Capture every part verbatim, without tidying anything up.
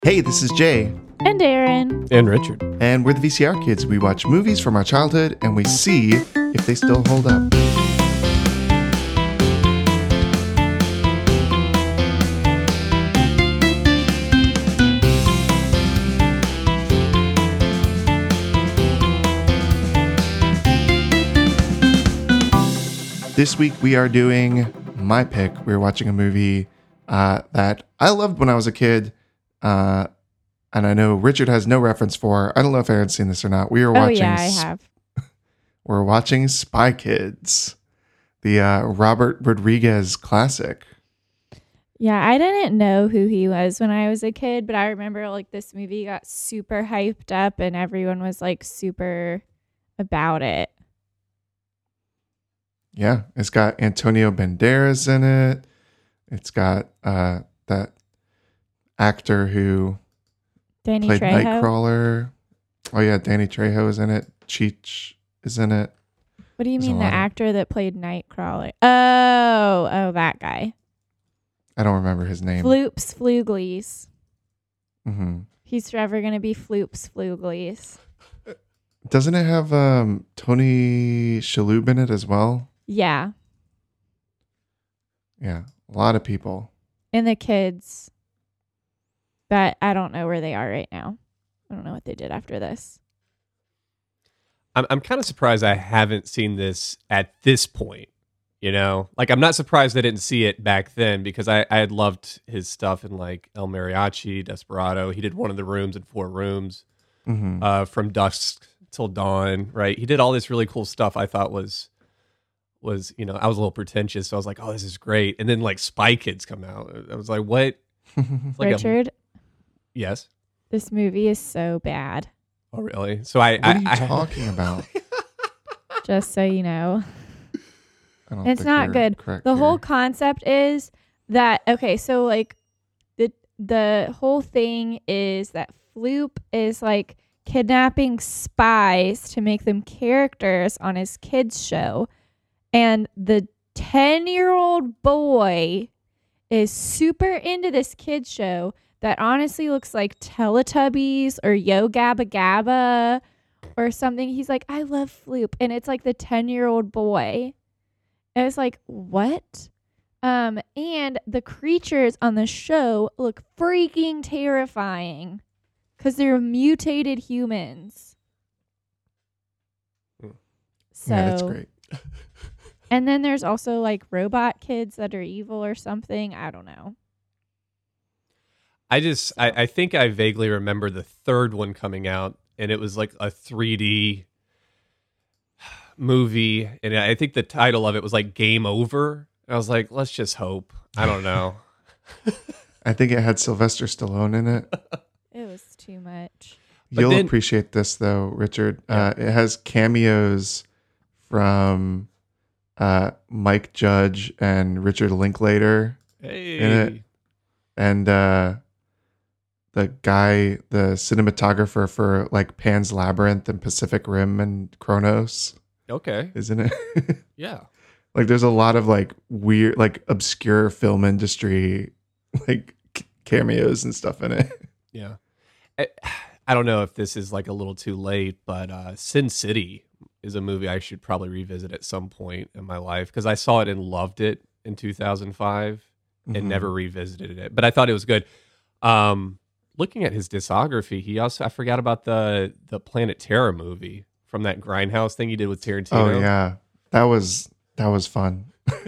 Hey, this is Jay. And Aaron. And Richard. And we're the V C R Kids. We watch movies from our childhood and we see if they still hold up. This week we are doing my pick. We're watching a movie uh, that I loved when I was a kid. Uh, and I know Richard has no reference for. I don't know if Aaron's seen this or not. We are Oh, watching. yeah, I have. We're watching Spy Kids, the uh, Robert Rodriguez classic. Yeah, I didn't know who he was when I was a kid, but I remember like this movie got super hyped up and everyone was like super about it. Yeah, it's got Antonio Banderas in it. It's got uh, that actor who Danny played Trejo. Nightcrawler. Oh yeah, Danny Trejo is in it. Cheech is in it. What do you There's mean a the lot of- actor that played Nightcrawler? Oh, oh, that guy. I don't remember his name. Floops Fluglies. hmm He's forever going to be Floops Fluglies. Doesn't it have um, Tony Shalhoub in it as well? Yeah. Yeah, a lot of people. And the kids. But I don't know where they are right now. I don't know what they did after this. I'm I'm kind of surprised I haven't seen this at this point. You know, like I'm not surprised I didn't see it back then because I, I had loved his stuff in like El Mariachi, Desperado. He did One of the Rooms and Four Rooms, hmm uh, From Dusk Till Dawn. Right, he did all this really cool stuff. I thought was was you know I was a little pretentious, so I was like, oh, this is great. And then like Spy Kids come out. I was like, what? It's like a- Richard, yes. this movie is so bad. Oh, really? So I. What I, are you I, talking about? Just so you know. I don't It's think not you're good. correct The here. whole concept is that okay, so like the the whole thing is that Floop is like kidnapping spies to make them characters on his kids show, and the ten-year-old boy is super into this kids show that honestly looks like Teletubbies or Yo Gabba Gabba or something. He's like, I love Floop, and it's like the ten-year-old boy. I was like, what? Um, and the creatures on the show look freaking terrifying because they're mutated humans. Hmm. So, Yeah, that's great. and then there's also like robot kids that are evil or something. I don't know. I just, I, I think I vaguely remember the third one coming out, and it was like a three D movie, and I think the title of it was like Game Over. I was like, let's just hope. I don't know. I think it had Sylvester Stallone in it. It was too much. But You'll then- appreciate this though, Richard. Uh, it has cameos from uh, Mike Judge and Richard Linklater Hey, in it. And uh, the guy, the cinematographer for like Pan's Labyrinth and Pacific Rim and Chronos, okay, isn't it? yeah. Like there's a lot of like weird, like obscure film industry, like c- cameos and stuff in it. Yeah. I, I don't know if this is like a little too late, but uh, Sin City is a movie I should probably revisit at some point in my life because I saw it and loved it in two thousand five and Mhm. never revisited it. But I thought it was good. Um, looking at his discography, he also, I forgot about the the Planet Terror movie from that Grindhouse thing he did with Tarantino. Oh yeah, that was that was fun.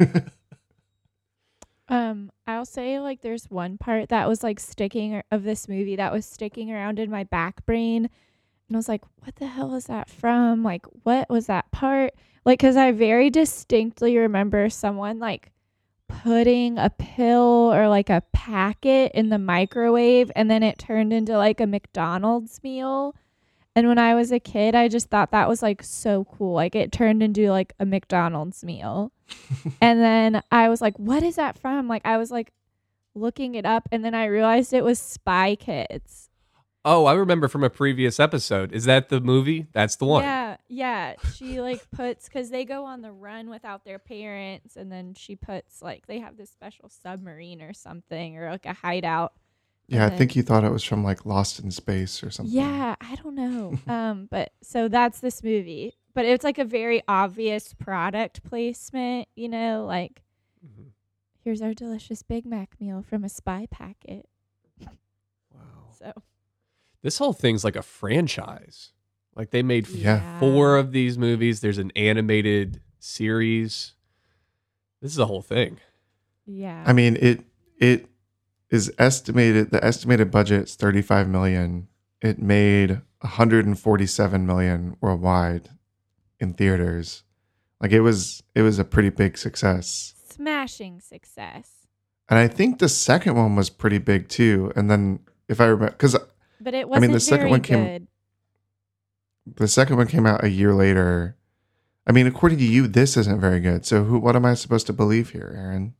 Um, I'll say like there's one part that was like sticking ar- of this movie that was sticking around in my back brain, and I was like, "What the hell is that from? Like, what was that part?" Like, because I very distinctly remember someone like putting a pill or like a packet in the microwave, and then it turned into like a McDonald's meal. And when I was a kid, I just thought that was like so cool. Like it turned into like a McDonald's meal. And then I was like, what is that from? Like I was like looking it up, and then I realized it was Spy Kids. Oh, I remember from a previous episode. Is that the movie? That's the one. Yeah, yeah. She like puts, because they go on the run without their parents, and then she puts like, they have this special submarine or something, or like a hideout. Yeah, I then- think you thought it was from like Lost in Space or something. Yeah, I don't know. um, but so that's this movie. But it's like a very obvious product placement, you know, like Mhm. here's our delicious Big Mac meal from a spy packet. Wow. So This whole thing's like a franchise. Like they made Yeah. four of these movies. There's an animated series. This is a whole thing. Yeah. I mean, it it is estimated. The estimated budget is thirty-five million. It made one hundred forty-seven million worldwide in theaters. Like it was, it was a pretty big success. Smashing success. And I think the second one was pretty big too. And then if I remember, because But it I wasn't mean, the second very one came- good. the second one came out a year later. I mean, according to you, this isn't very good. So who? What am I supposed to believe here, Aaron?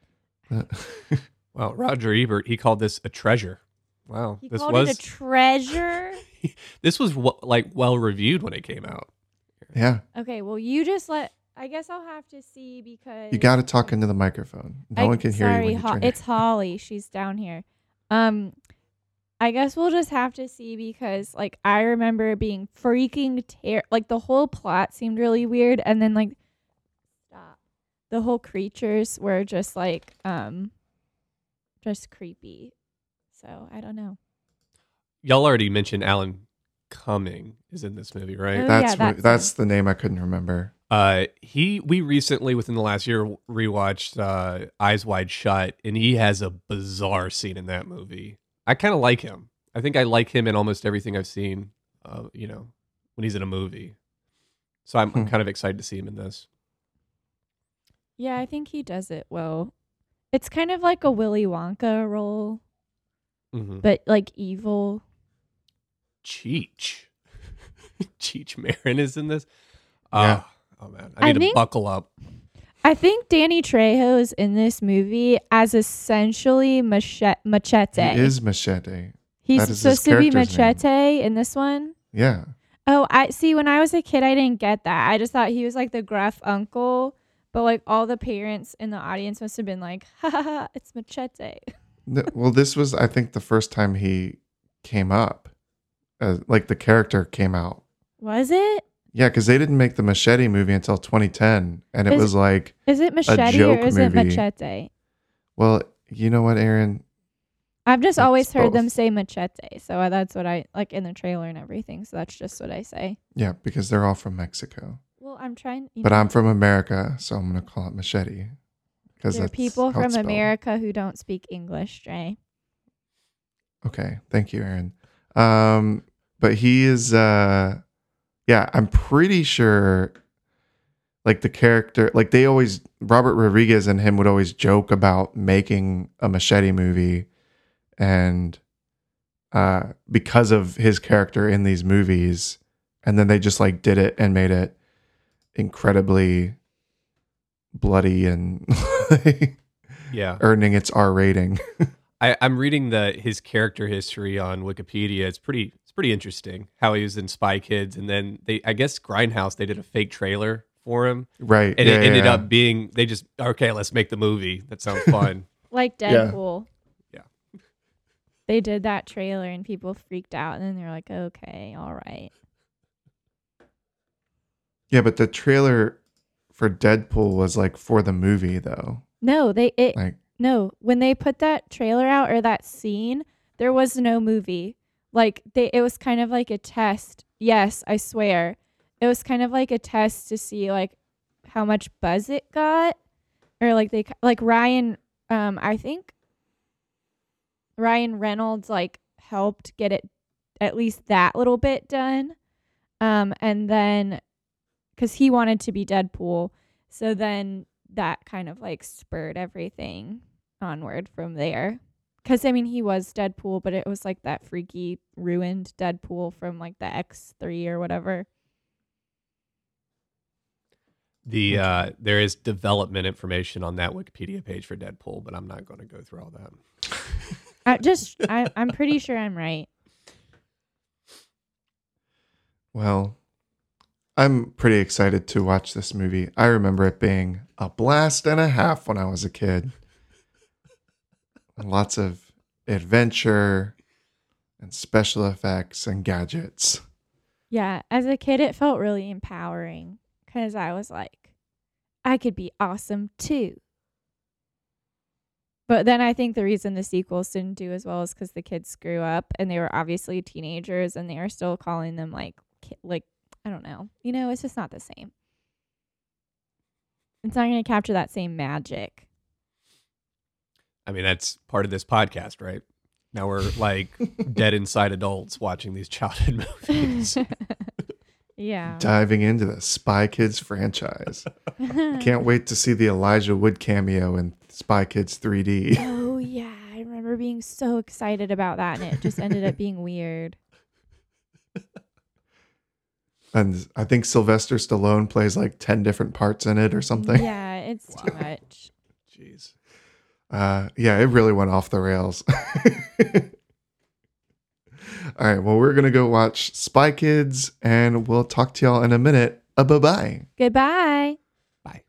Well, Roger Ebert, he called this a treasure. Wow. He this called was it a treasure. this was w- like well reviewed when it came out. Yeah, Okay, well you just let I guess I'll have to see because you got to talk into the microphone. No I- one can hear sorry, you when you Ho- turn it's Holly. She's down here. Um, I guess we'll just have to see because, like, I remember it being freaking ter- like the whole plot seemed really weird, and then like, stop, the whole creatures were just like, um, just creepy. So I don't know. Y'all already mentioned Alan Cumming is in this movie, right? Oh, That's yeah, what- that's that's the name I couldn't remember. Uh, he we recently within the last year rewatched uh, Eyes Wide Shut, and he has a bizarre scene in that movie. I kind of like him. I think I like him in almost everything I've seen. Uh, you know, when he's in a movie, so I'm, I'm Hmm. kind of excited to see him in this. Yeah, I think he does it well. It's kind of like a Willy Wonka role, Mm-hmm. but like evil. Cheech, Cheech Marin is in this. Yeah. Oh, oh man, I I need to think- buckle up. I think Danny Trejo is in this movie as essentially Mache- Machete. He is Machete. He's that is his supposed to be character's name. Machete in this one. Yeah. Oh, I see. When I was a kid, I didn't get that. I just thought he was like the gruff uncle, but like all the parents in the audience must have been like, "Ha ha ha! It's Machete." Th- Well, this was, I think, the first time he came up. Uh, like the character came out. Was it? Yeah, because they didn't make the Machete movie until twenty ten, and it Is- was like, Is it Machete joke or is it movie. Machete? well, you know what, Aaron? I've just It's always heard them both. say Machete, so that's what I like in the trailer and everything. So that's just what I say. Yeah, because they're all from Mexico. Well, I'm trying. you But know, I'm from America, so I'm going to call it Machete. Because there are that's people how from it's spelled. America who don't speak English, Dre. Okay, thank you, Aaron. Um, but he is, uh, yeah, I'm pretty sure, like the character, like they always, Robert Rodriguez and him would always joke about making a Machete movie, and uh, because of his character in these movies, and then they just like did it and made it incredibly bloody and Yeah, earning its R rating. I, I'm reading the his character history on Wikipedia. It's pretty it's pretty interesting how he was in Spy Kids, and then they I guess Grindhouse they did a fake trailer for him, Right. and yeah, it ended yeah. up being they just okay, let's make the movie. That sounds fun. Like Yeah. Deadpool. Yeah. They did that trailer and people freaked out, and then they're like, "Okay, all right." Yeah, but the trailer for Deadpool was like for the movie though. No, they it Like no. When they put that trailer out or that scene, there was no movie. Like they, it was kind of like a test. Yes, I swear, it was kind of like a test to see like how much buzz it got, or like they like Ryan. Um, I think Ryan Reynolds like helped get it at least that little bit done. Um, and then because he wanted to be Deadpool, so then that kind of like spurred everything onward from there. Because I mean, he was Deadpool, but it was like that freaky ruined Deadpool from like the X three or whatever. The uh, there is development information on that Wikipedia page for Deadpool, but I'm not going to go through all that. I just, I, I'm pretty sure I'm right. Well, I'm pretty excited to watch this movie. I remember it being a blast and a half when I was a kid. Lots of adventure and special effects and gadgets. Yeah, as a kid, it felt really empowering because I was like, I could be awesome too. But then I think the reason the sequels didn't do as well is because the kids grew up and they were obviously teenagers and they are still calling them like, ki- like I don't know. You know, it's just not the same. It's not going to capture that same magic. I mean, that's part of this podcast, right? Now we're like dead inside adults watching these childhood movies. Yeah. Diving into the Spy Kids franchise. Can't wait to see the Elijah Wood cameo in Spy Kids three D. Oh, yeah. I remember being so excited about that, and it just ended up being weird. And I think Sylvester Stallone plays like ten different parts in it or something. Yeah, it's Wow. too much. Jeez. Uh, yeah, it really went off the rails. All right, well, we're going to go watch Spy Kids, and we'll talk to y'all in a minute. Uh, bye-bye. Goodbye. Bye.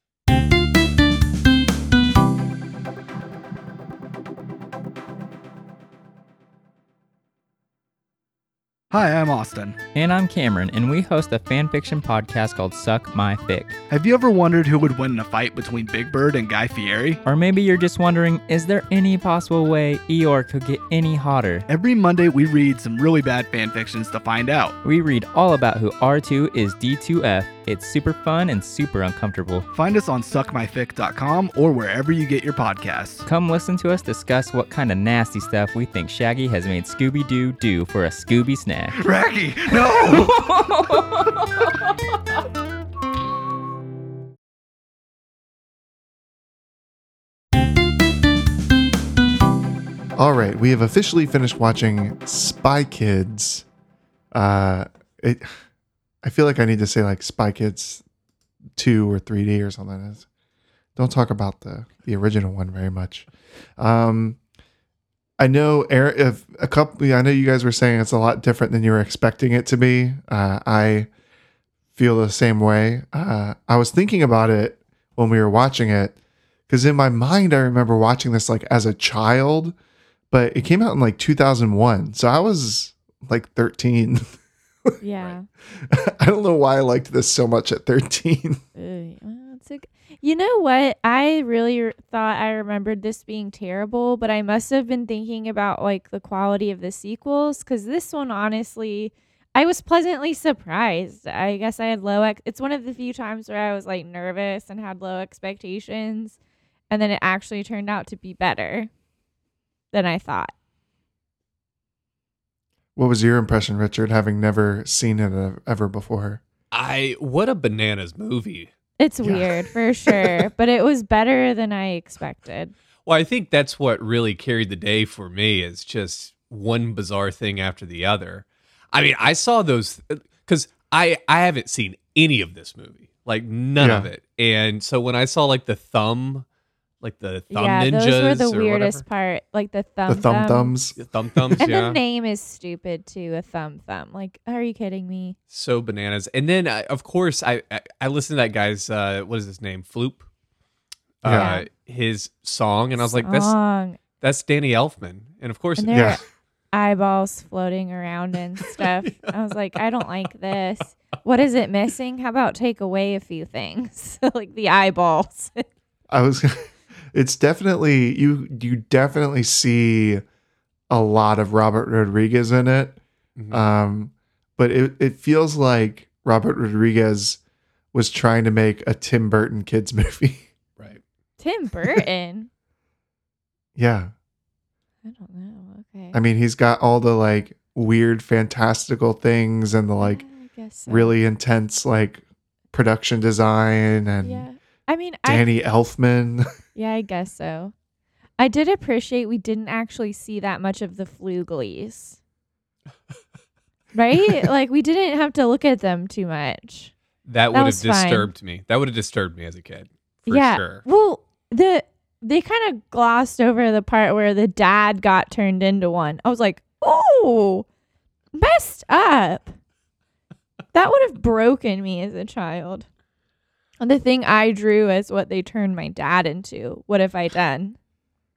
Hi, I'm Austin. And I'm Cameron, and we host a fanfiction podcast called Suck My Fic. Have you ever wondered who would win in a fight between Big Bird and Guy Fieri? Or maybe you're just wondering, is there any possible way Eeyore could get any hotter? Every Monday, we read some really bad fanfictions to find out. We read all about who R two is D two F. It's super fun and super uncomfortable. Find us on suck my fic dot com or wherever you get your podcasts. Come listen to us discuss what kind of nasty stuff we think Shaggy has made Scooby-Doo do for a Scooby snack. Raggy, no! All right, we have officially finished watching Spy Kids. Uh, it, I feel like I need to say like Spy Kids two or three D or something. Don't talk about the, the original one very much. Um, I know Aaron, if a couple, I know you guys were saying it's a lot different than you were expecting it to be. Uh, I feel the same way. Uh, I was thinking about it when we were watching it because in my mind, I remember watching this like as a child, but it came out in like two thousand one. So I was like thirteen. Yeah. I don't know why I liked this so much at thirteen. Uh, well, it's a, you know what? I really r- thought I remembered this being terrible, but I must have been thinking about like the quality of the sequels because this one, honestly, I was pleasantly surprised. I guess I had low. Ex- it's one of the few times where I was like nervous and had low expectations, and then it actually turned out to be better than I thought. What was your impression, Richard, having never seen it uh, ever before? I what a bananas movie. It's Yeah. weird for sure, but it was better than I expected. Well, I think that's what really carried the day for me is just one bizarre thing after the other. I mean, I saw those because I I haven't seen any of this movie, like none Yeah. of it. And so when I saw like the thumb, like the thumb yeah, ninjas, those were the or weirdest whatever. part, like the thumb The thumb thumb. thumbs. The thumb thumbs, And yeah, the name is stupid too, a thumb thumb. Like, are you kidding me? so bananas. And then uh, of course I, I I listened to that guy's uh, what is his name, Floop, uh, Yeah. his song, and I was like, that's Song. that's Danny Elfman, and of course And it there Yeah. are eyeballs floating around and stuff. I was like, I don't like this. What is it missing? How about take away a few things? Like the eyeballs. I was. It's definitely you. You definitely see a lot of Robert Rodriguez in it. Mhm. Um, but it it feels like Robert Rodriguez was trying to make a Tim Burton kids movie. right. Tim Burton. Yeah, I don't know. Okay. I mean he's got all the like weird, fantastical things and the like I guess so. really intense like production design and Yeah. I mean, I Danny Elfman. Yeah, I guess so. I did appreciate we didn't actually see that much of the Fluglies. Right? Like we didn't have to look at them too much. That would That have was fine. disturbed me. That would have disturbed me as a kid, for yeah. sure. Well, the they kind of glossed over the part where the dad got turned into one. I was like, "Oh, messed up." That would have broken me as a child. And the thing I drew as what they turned my dad into. What have I done?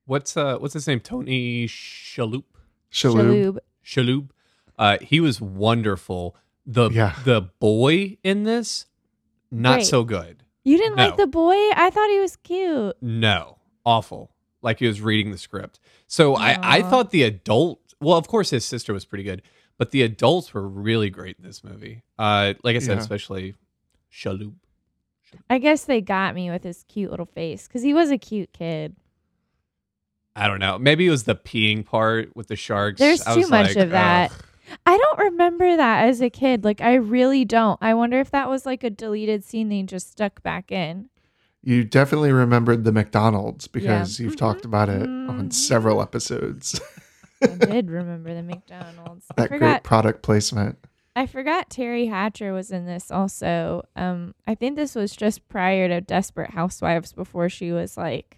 What's uh what's his name? Tony Shalhoub. Shalhoub. Shalhoub. Shalhoub. Uh, he was wonderful. The Yeah. the boy in this, not Great. so good. You didn't No. like the boy? I thought he was cute. No, awful. Like he was reading the script. So I I Aw. thought the adult. Well, of course his sister was pretty good, but the adults were really great in this movie. Uh, like I said, Yeah. especially Shalhoub. I guess they got me with his cute little face because he was a cute kid. I don't know. Maybe it was the peeing part with the sharks. There's I too was much like, of that. ugh. I don't remember that as a kid. Like, I really don't. I wonder if that was like a deleted scene they just stuck back in. You definitely remembered the McDonald's because you've Mhm. talked about it on Mhm. several episodes. I did remember the McDonald's. I That great forgot. product placement. I forgot Terry Hatcher was in this also. Um, I think this was just prior to Desperate Housewives before she was like.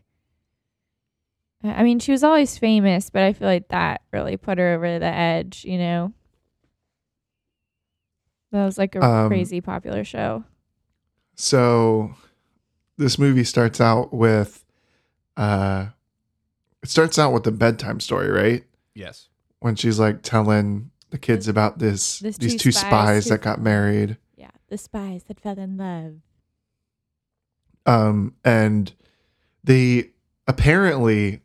I mean, she was always famous, but I feel like that really put her over the edge. You know, that was like a Um, crazy popular show. So this movie starts out with uh it starts out with the bedtime story, right? Yes. When she's like telling the kids about this, This these two two spies spies who- that got married. Yeah, the spies that fell in love. Um and they apparently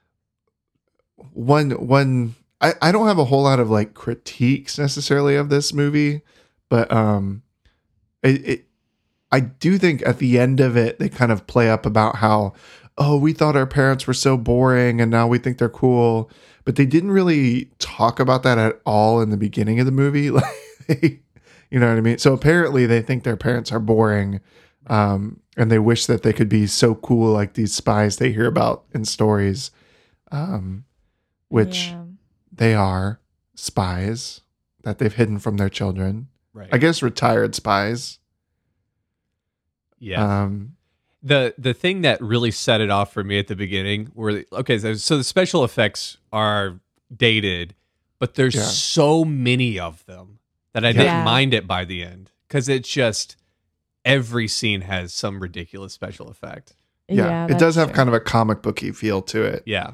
one one I, I don't have a whole lot of like critiques necessarily of this movie, but um it, it I do think at the end of it they kind of play up about how, oh, we thought our parents were so boring and now we think they're cool, but they didn't really talk about that at all in the beginning of the movie. Like they, you know what I mean? So apparently they think their parents are boring, um and they wish that they could be so cool like these spies they hear about in stories, um which Yeah. they are spies that they've hidden from their children. Right. I guess retired spies. Yeah. Um, the the thing that really set it off for me at the beginning were okay. So, so the special effects are dated, but there's Yeah. so many of them that I Yeah. didn't mind it by the end because it's just every scene has some ridiculous special effect. yeah, it that's does have true. kind of a comic booky feel to it. Yeah.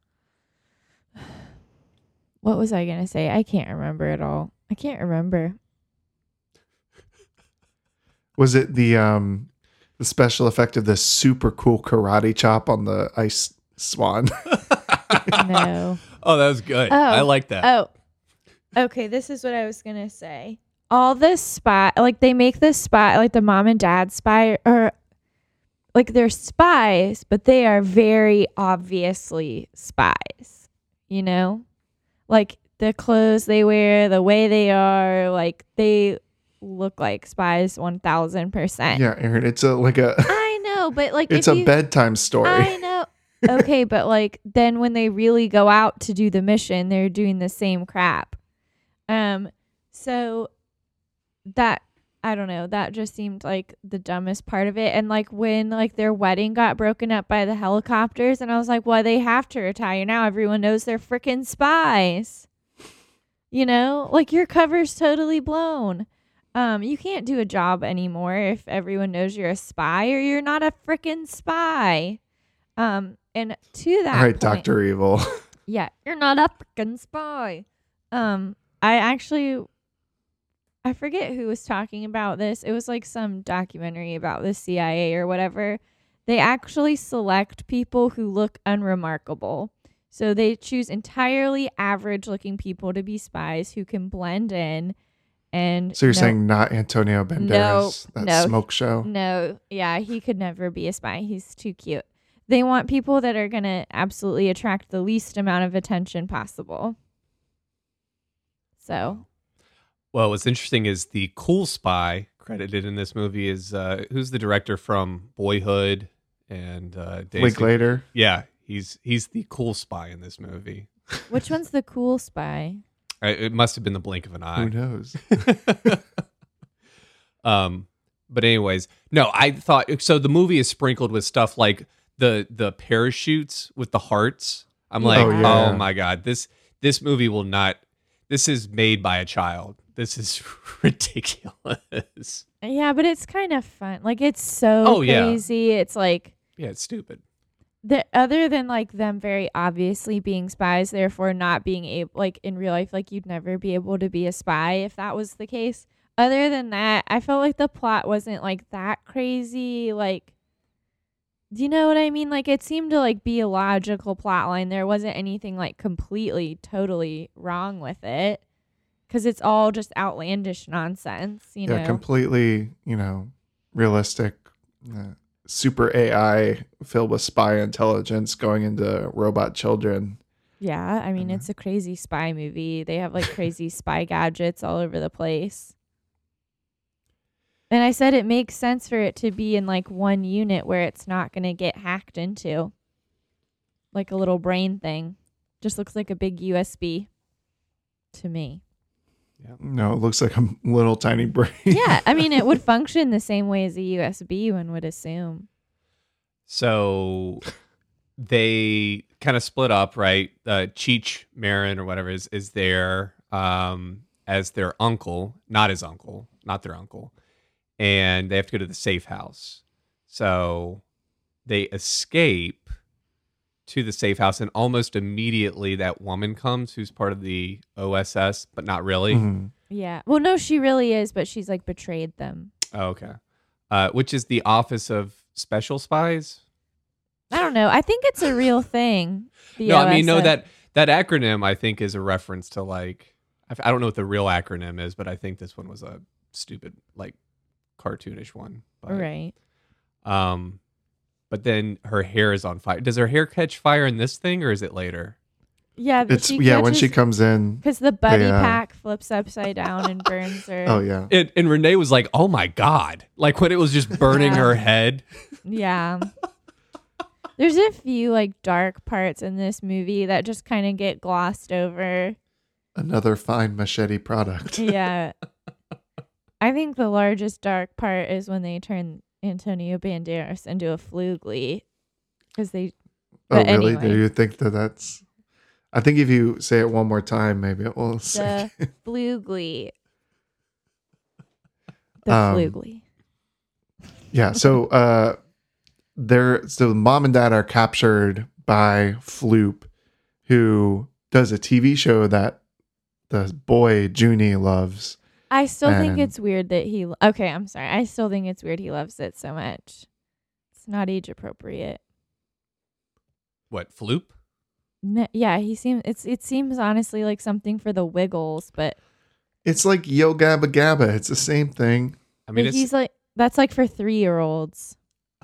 What was I gonna say? I can't remember at all. I can't remember. Was it the um the special effect of the super cool karate chop on the ice swan? No. Oh, that was good. Oh. I like that. Oh. Okay, this is what I was gonna say. All this spy, like they make this spy, like the mom and dad spy, or like they're spies, but they are very obviously spies. You know, like the clothes they wear, the way they are, like they look like spies one thousand percent. Yeah, Aaron, it's a like a I know, but like it's if a you, bedtime story. I know. Okay, but like then when they really go out to do the mission, they're doing the same crap. Um, so that I don't know, that just seemed like the dumbest part of it. And like when like their wedding got broken up by the helicopters, and I was like, well, they have to retire now. Everyone knows they're freaking spies. You know, like your cover's totally blown. Um, you can't do a job anymore if everyone knows you're a spy or you're not a freaking spy. Um, and to that All right, point, Doctor Evil. yeah, you're not a freaking spy. Um, I actually, I forget who was talking about this. It was like some documentary about the C I A or whatever. They actually select people who look unremarkable. So they choose entirely average looking people to be spies who can blend in. And So you're no- saying not Antonio Banderas, that no. smoke show? No, yeah, he could never be a spy. He's too cute. They want people that are going to absolutely attract the least amount of attention possible. So, Well, what's interesting is the cool spy credited in this movie is uh, who's the director from Boyhood and uh, Days of- Linklater. Yeah, he's he's the cool spy in this movie. which one's the cool spy? I- It must have been the blink of an Who eye. knows? um, but anyways, no, I thought so. The movie is sprinkled with stuff like the the parachutes with the hearts. I'm like, Oh, oh, yeah. my god, this this movie will not. This is made by a child. This is ridiculous. Yeah, but it's kind of fun. Like, it's so Oh, yeah. crazy. It's like, Yeah, it's stupid. the other than like them very obviously being spies, therefore not being able, like in real life, like you'd never be able to be a spy if that was the case. Other than that, I felt like the plot wasn't like that crazy. Like, do you know what I mean? Like, it seemed to like be a logical plot line. There wasn't anything like completely, totally wrong with it, because it's all just outlandish nonsense. You yeah, know, completely, you know, realistic. Uh, super A I filled with spy intelligence going into robot children. yeah. I mean, Mhm. it's a crazy spy movie. They have like crazy spy gadgets all over the place. And I said it makes sense for it to be in like one unit where it's not going to get hacked into. Like a little brain thing. Just looks like a big U S B to me. No, it looks like a little tiny brain. Yeah, I mean, it would function the same way as a U S B, one would assume. So they kind of split up, right? Uh, Cheech Marin or whatever is is there um, as their uncle, not his uncle, not their uncle, and they have to go to the safe house. So they escape to the safe house, and almost immediately that woman comes, who's part of the O S S, but not really. Mhm. Yeah. Well, no, she really is, but she's like betrayed them. Oh, okay, uh, which is the Office of Special Spies. I don't know. I think it's a real thing. The No, I mean, no, O S S. that that acronym I think is a reference to like I f- I don't know what the real acronym is, but I think this one was a stupid like cartoonish one. But, Right. Um, but then her hair is on fire. Does her hair catch fire in this thing, or is it later? Yeah. It's yeah, when she comes in. Because the buddy they, uh, pack flips upside down and burns her. Oh yeah. And, and Renee was like, "Oh my god!" Like when it was just burning Yeah. her head. Yeah. There's a few like dark parts in this movie that just kind of get glossed over. Another fine machete product. Yeah. I think the largest dark part is when they turn Antonio Banderas into a flugly. Because they. Oh But really? anyway. Do you think that that's? I think if you say it one more time, maybe it will. Sink. The flugly. The Um, flugly. Yeah. So, uh, they're so mom and dad are captured by Floop, who does a T V show that the boy Junie loves. I still think and- it's weird that he. Okay, I'm sorry. I still think it's weird he loves it so much. It's not age appropriate. What Floop? No, yeah, he seems. It's. It seems honestly like something for the Wiggles, but It's like Yo Gabba Gabba. It's the same thing. I mean, but it's he's like that's like for three year olds.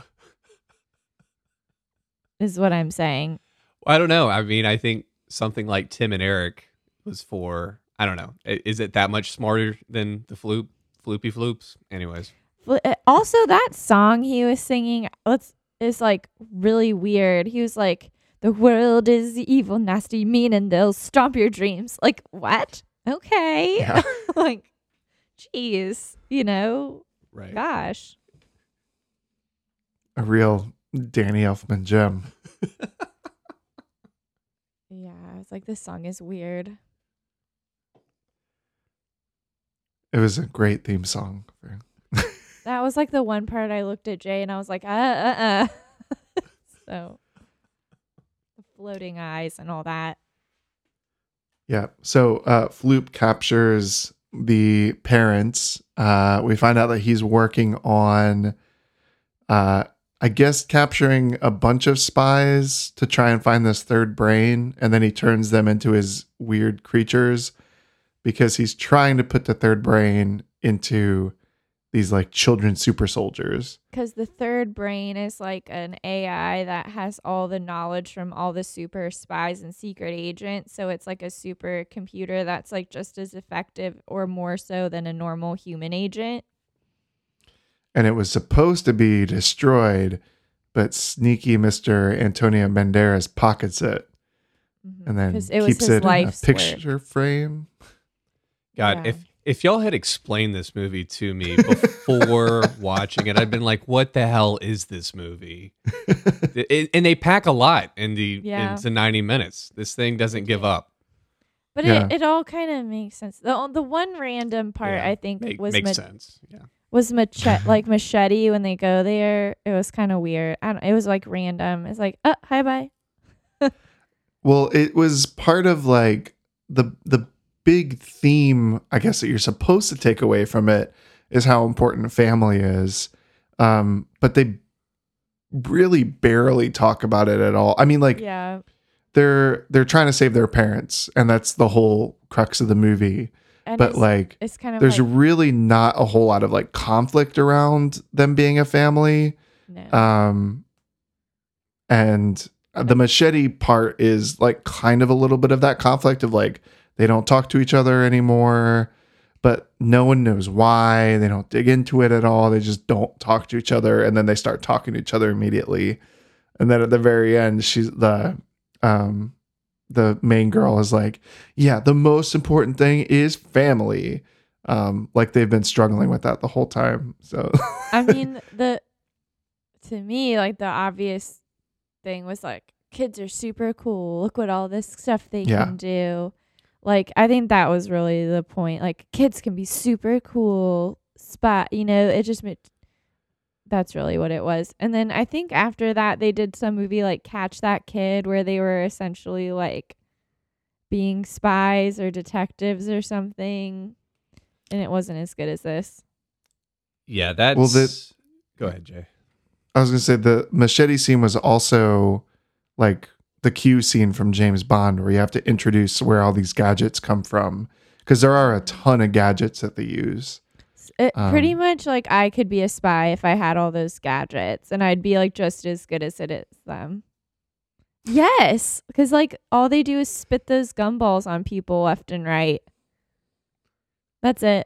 Is what I'm saying. I don't know. I mean, I think something like Tim and Eric was for. I don't know. I- Is it that much smarter than the Floop, Floopy Floops? Anyways. Fl- uh, Also, that song he was singing, let's is like really weird. He was like, "The world is evil, nasty, mean, and they'll stomp your dreams." Like what? Okay, Yeah. like, geez, you know, Right. gosh. A real Danny Elfman gem. Yeah, I was like, this song is weird. It was a great theme song. That was like the one part I looked at Jay and I was like, uh, uh, uh. So, the floating eyes and all that. Yeah. So uh, Floop captures the parents. Uh, we find out that he's working on, uh, I guess, capturing a bunch of spies to try and find this third brain. And then he turns them into his weird creatures because he's trying to put the third brain into these like children super soldiers. Because the third brain is like an A I that has all the knowledge from all the super spies and secret agents. So it's like a super computer that's like just as effective or more so than a normal human agent. And it was supposed to be destroyed, but sneaky Mister Antonio Banderas pockets it and then 'Cause it was keeps his it in a life's work. picture frame. God, Yeah. if if y'all had explained this movie to me before watching it, I'd been like, "What the hell is this movie?" It- and they pack a lot in the Yeah. into ninety minutes. This thing doesn't give up. But Yeah. it, it all kind of makes sense. The the one random part Yeah, I think Make, was makes ma- sense. Yeah, was machete like machete when they go there. It was kind of weird. I don't. It was like random. It's like, oh, hi, bye. Well, it was part of like the the big theme, I guess, that you're supposed to take away from it is how important family is. Um, but they really barely talk about it at all. I mean, like Yeah. they're they're trying to save their parents, and that's the whole crux of the movie. And But it's, like it's kind of there's like, really not a whole lot of like conflict around them being a family. no. Um, and the machete part is like kind of a little bit of that conflict of like they don't talk to each other anymore, but no one knows why. They don't dig into it at all. They just don't talk to each other, and then they start talking to each other immediately. And then at the very end, she's the um the main girl is like, yeah, the most important thing is family. Um, like they've been struggling with that the whole time. So I mean, the to me, like the obvious thing was like, kids are super cool. Look what all this stuff they Yeah. can do. Like, I think that was really the point. Like, kids can be super cool. Spot, you know, it just made, that's really what it was. And then I think after that, they did some movie like Catch That Kid, where they were essentially like being spies or detectives or something. And it wasn't as good as this. Yeah, that's. Well, the- Go ahead, Jay. I was gonna say the machete scene was also like the Q scene from James Bond, where you have to introduce where all these gadgets come from, because there are a ton of gadgets that they use. It, pretty Um, much like I could be a spy if I had all those gadgets, and I'd be like just as good as it is them. Yes, because like all they do is spit those gumballs on people left and right. That's it.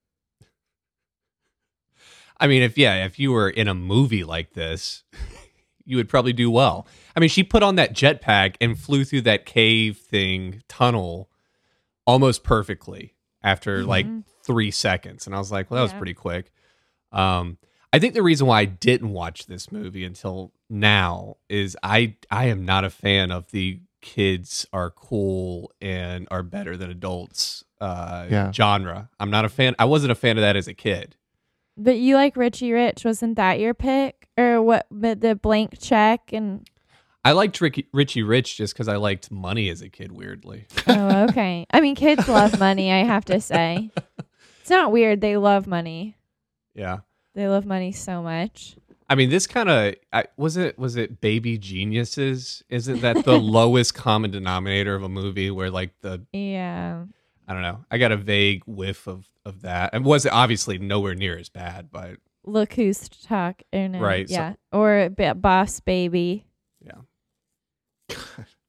I mean, if yeah, if you were in a movie like this, you would probably do well. I mean, she put on that jetpack and flew through that cave thing tunnel almost perfectly after like Mhm. three seconds, and I was like, well, that was Yeah. pretty quick. Um, I think the reason why I didn't watch this movie until now is I I am not a fan of the kids are cool and are better than adults uh, Yeah. genre. I'm not a fan. I wasn't a fan of that as a kid. But you like Richie Rich, wasn't that your pick? Or what, but the blank check and I liked Ricky, Richie Rich just because I liked money as a kid, weirdly. oh, okay. I mean, kids love money, I have to say. It's not weird, they love money. Yeah. They love money so much. I mean, this kind of was it. Was it Baby Geniuses? Isn't that the lowest common denominator of a movie where like the Yeah. I don't know. I got a vague whiff of of that. It was obviously nowhere near as bad, but Look who's talking. Right, so- Yeah. or B- Boss Baby. yeah.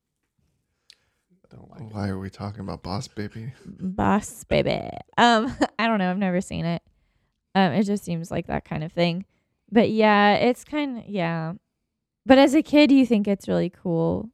I don't like it. Why are we talking about Boss Baby? Boss Baby. Um, I don't know. I've never seen it. Um, it just seems like that kind of thing. But yeah, it's kind of yeah. But as a kid, you think it's really cool.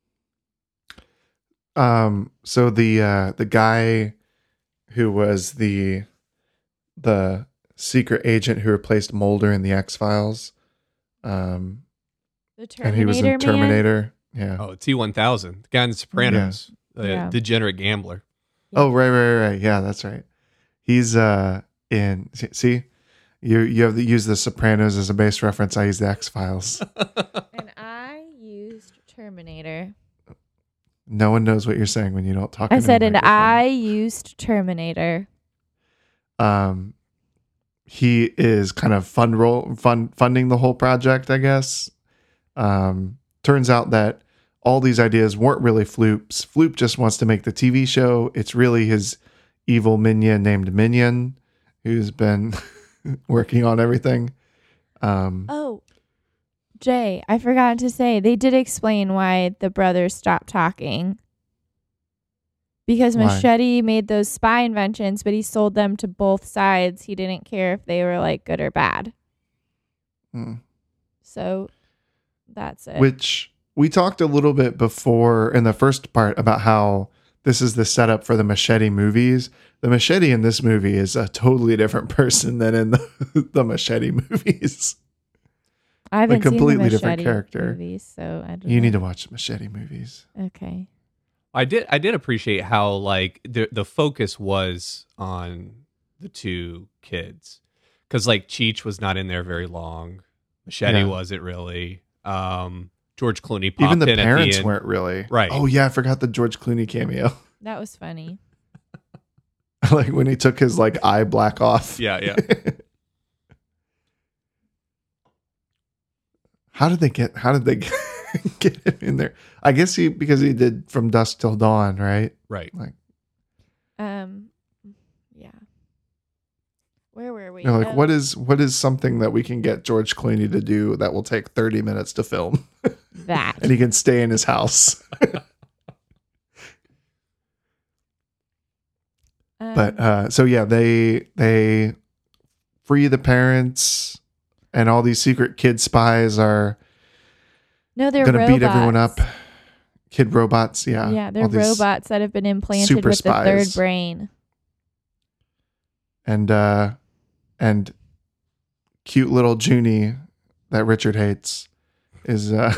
Um, so the uh, the guy who was the the secret agent who replaced Mulder in the X Files, um, The and Terminator he was in Man? Terminator. Yeah. Oh, T one thousand, the guy in The Sopranos, the Yeah. degenerate gambler. Oh, right, right, right. Yeah, that's right. He's uh in. See, you you have to use The Sopranos as a base reference. I use the X Files. And I used Terminator. No one knows what you're saying when you don't talk. I into said, the and microphone. I used Terminator. um he is kind of fund roll fund funding the whole project, I guess. Um turns out that all these ideas weren't really Floop's. Floop just wants to make the T V show. It's really his evil minion named Minion who's been working on everything. Um Oh, Jay, I forgot to say, they did explain why the brothers stopped talking. Because Why? Machete made those spy inventions, but he sold them to both sides. He didn't care if they were like good or bad. hmm. So that's it. Which we talked a little bit before in the first part about how this is the setup for the Machete movies. The Machete in this movie is a totally different person than in the, the Machete movies. I haven't completely seen the different Machete character. movies, so I don't You know. need to watch the Machete movies. Okay. I did I did appreciate how like the the focus was on the two kids, because like Cheech was not in there very long. Machete Yeah. wasn't really. Um, George Clooney popped Even the in parents at the end. weren't really. Right. Oh yeah, I forgot the George Clooney cameo. That was funny. Like when he took his like eye black off. Yeah, yeah. How did they get? How did they get, get him in there? I guess he because he did From Dusk Till Dawn, right? Right. Like, Um, yeah. Where were we? you know, like Oh, what is what is something that we can get George Clooney to do that will take thirty minutes to film, that? and he can stay in his house. Um, But uh, so yeah, they they free the parents, and all these secret kid spies are no, they're gonna robots. beat everyone up. Kid robots, yeah, Yeah, they're all these- robots that have been implanted super with the third spies. brain. and uh, and cute little Junie that Richard hates is. Uh,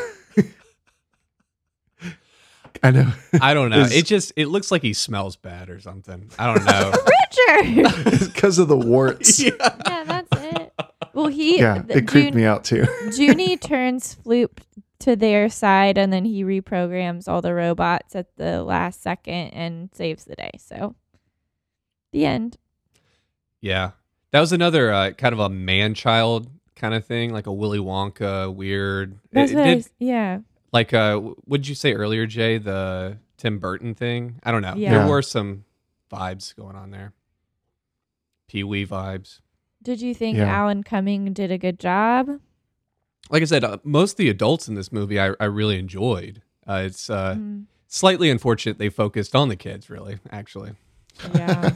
I know. I don't know. Is- It just it looks like he smells bad or something. I don't know. Richard. because of the warts. Yeah. Yeah, that's it. Well, he Yeah, the it creeped Jun- me out too. Junie turns Floop to their side, and then he reprograms all the robots at the last second and saves the day. So, the end. Yeah. That was another uh, kind of a man-child kind of thing, like a Willy Wonka weird. That's it, what it I did, s- yeah. like uh what did you say earlier, Jay? The Tim Burton thing? I don't know. Yeah. There Yeah. were some vibes going on there. Pee-wee vibes. Did you think Yeah. Alan Cumming did a good job? Like I said, uh, most of the adults in this movie I, I really enjoyed. Uh, it's uh, Mm, slightly unfortunate they focused on the kids, really, actually. yeah.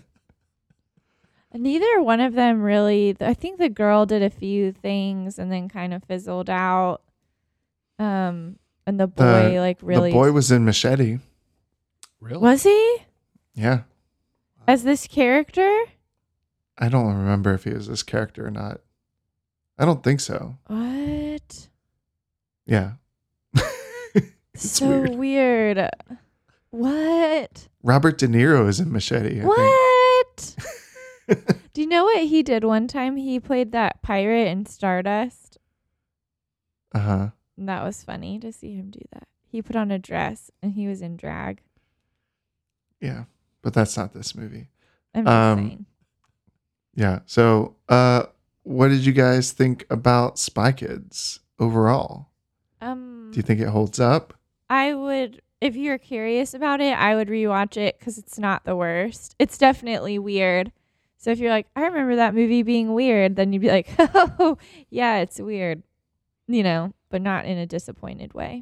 Neither one of them really. I think the girl did a few things and then kind of fizzled out. Um, and the boy The- like really The boy was in Machete. Really? was he Yeah, as this character? I don't remember if he was this character or not. I don't think so. What? Yeah. It's So weird. weird. What? Robert De Niro is in Machete. I What? think. Do you know what he did one time? He played that pirate in Stardust. Uh huh. And that was funny to see him do that. He put on a dress and he was in drag. Yeah, but that's not this movie. I'm just Um, saying. Yeah. So, uh, what did you guys think about Spy Kids overall? Um, Do you think it holds up? I would, if you're curious about it, I would rewatch it because it's not the worst. It's definitely weird. So if you're like, I remember that movie being weird, then you'd be like, oh, yeah, it's weird, you know, but not in a disappointed way.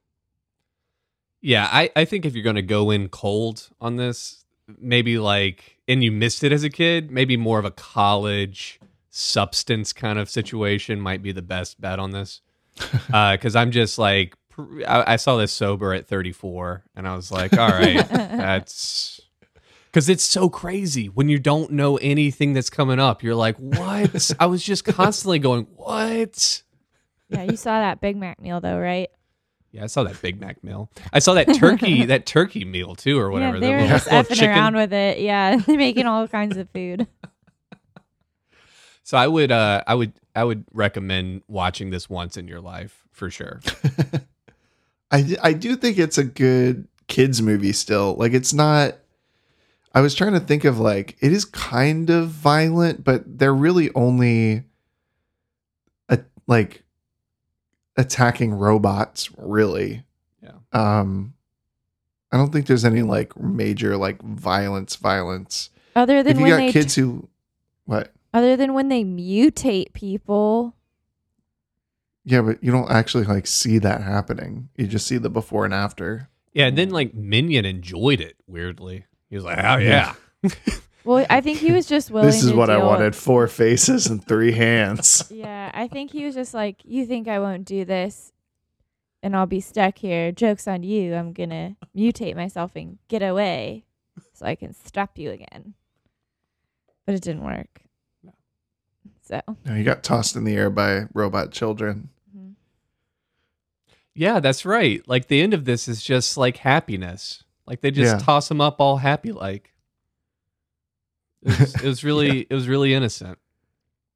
Yeah, I, I think if you're going to go in cold on this, maybe like, and you missed it as a kid, maybe more of a college substance kind of situation might be the best bet on this. Because I'm just like, pr- I, I saw this sober at thirty-four, and I was like, all right, that's. Because it's so crazy when you don't know anything that's coming up. You're like, what? I was just constantly going, what? Yeah, you saw that Big Mac meal though, right? Yeah, I saw that Big Mac meal. I saw that turkey, that turkey meal too, or whatever. Yeah, the they were little- just little effing chicken. around with it. Yeah, they're making all kinds of food. So I would, uh, I would, I would recommend watching this once in your life for sure. I, I do think it's a good kids movie still. Like it's not I was trying to think of like it is kind of violent, but they're really only a, like attacking robots, really. Yeah. Um I don't think there's any like major like violence violence. Other than If you when got they kids who what? other than when they mutate people. Yeah, but you don't actually like see that happening. You just see the before and after. Yeah, and then like Minion enjoyed it weirdly. He was like, "Oh yeah, Well, I think he was just willing. This is to what I deal- wanted: four faces and three hands. Yeah, I think he was just like, you think I won't do this, and I'll be stuck here. Joke's on you. I'm gonna mutate myself and get away, so I can stop you again. But it didn't work. No. So. No, you got tossed in the air by robot children. mhm. yeah, that's right." Like the end of this is just like happiness. Like they just Yeah. toss him up all happy. Like it was, it was really, it was really innocent.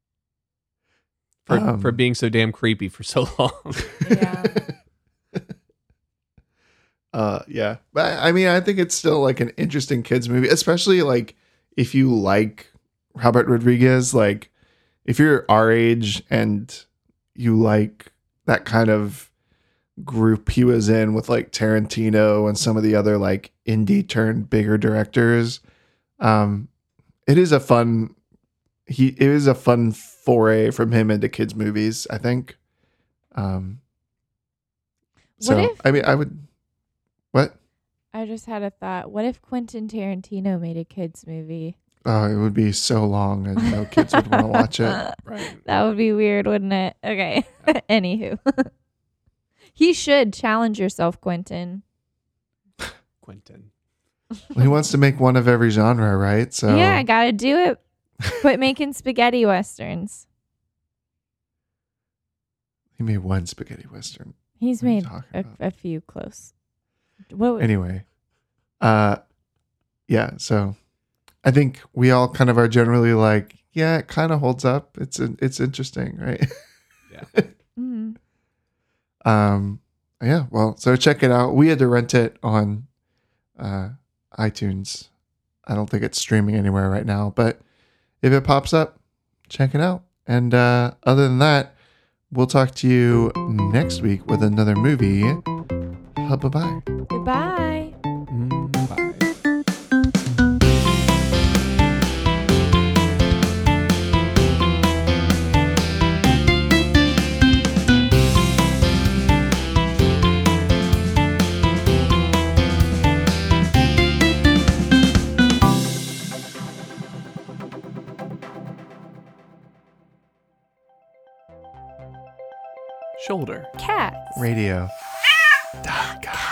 for Um, for being so damn creepy for so long. Yeah. Uh, yeah, but I mean, I think it's still like an interesting kids movie, especially like if you like Robert Rodriguez. Like, if you're our age and you like that kind of group he was in with like Tarantino and some of the other like indie turned bigger directors, um, it is a fun. He it is a fun foray from him into kids movies, I think. Um, so What if- I mean, I would. What? I just had a thought. What if Quentin Tarantino made a kids movie? Oh, it would be so long and no kids would want to watch it. Right. That would be weird, wouldn't it? Okay. Anywho. He should challenge yourself, Quentin. Quentin. He wants to make one of every genre, right? So Yeah, I gotta do it. Quit making spaghetti westerns. he made one spaghetti western. He's What are you made talking a, about? a few close. What? Anyway, uh, yeah. So I think we all kind of are generally like, yeah, it kind of holds up. It's it's interesting, right? Yeah. Mm. um, yeah. Well, so check it out. We had to rent it on uh, iTunes. I don't think it's streaming anywhere right now, but if it pops up, check it out. And uh, other than that, we'll talk to you next week with another movie. Uh, bye-bye. Goodbye. Mm, bye. Shoulder. Cats. Radio. Dot com.